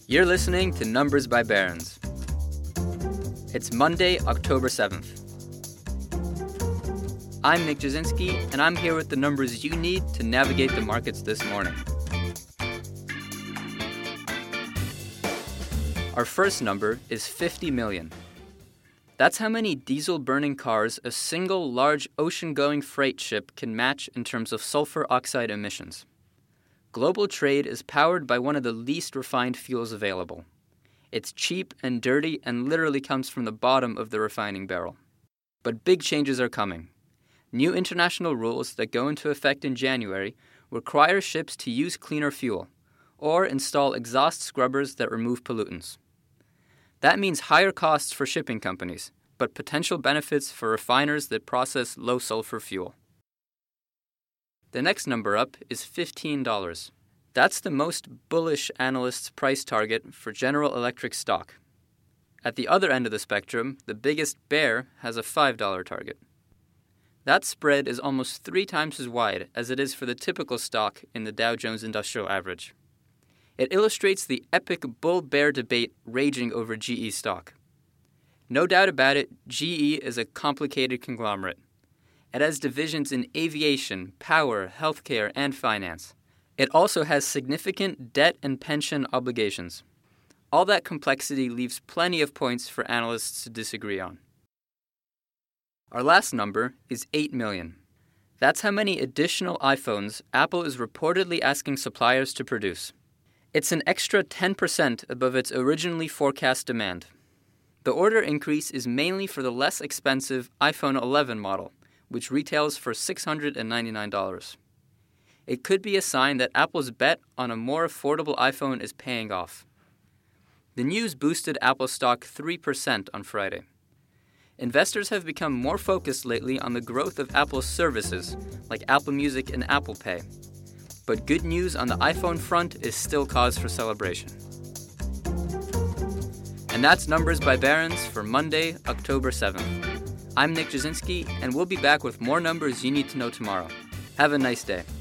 You're listening to Numbers by Barron's. It's Monday, October 7th. I'm Nick Jasinski, and I'm here with the numbers you need to navigate the markets this morning. Our first number is 50 million. That's how many diesel-burning cars a single large ocean-going freight ship can match in terms of sulfur oxide emissions. Global trade is powered by one of the least refined fuels available. It's cheap and dirty and literally comes from the bottom of the refining barrel. But big changes are coming. New international rules that go into effect in January require ships to use cleaner fuel or install exhaust scrubbers that remove pollutants. That means higher costs for shipping companies, but potential benefits for refiners that process low-sulfur fuel. The next number up is $15. That's the most bullish analyst's price target for General Electric stock. At the other end of the spectrum, the biggest bear has a $5 target. That spread is almost 3 times as wide as it is for the typical stock in the Dow Jones Industrial Average. It illustrates the epic bull-bear debate raging over GE stock. No doubt about it, GE is a complicated conglomerate. It has divisions in aviation, power, healthcare, and finance. It also has significant debt and pension obligations. All that complexity leaves plenty of points for analysts to disagree on. Our last number is 8 million. That's how many additional iPhones Apple is reportedly asking suppliers to produce. It's an extra 10% above its originally forecast demand. The order increase is mainly for the less expensive iPhone 11 model, which retails for $699. It could be a sign that Apple's bet on a more affordable iPhone is paying off. The news boosted Apple stock 3% on Friday. Investors have become more focused lately on the growth of Apple's services, like Apple Music and Apple Pay. But good news on the iPhone front is still cause for celebration. And that's Numbers by Barron's for Monday, October 7th. I'm Nick Jasinski, and we'll be back with more numbers you need to know tomorrow. Have a nice day.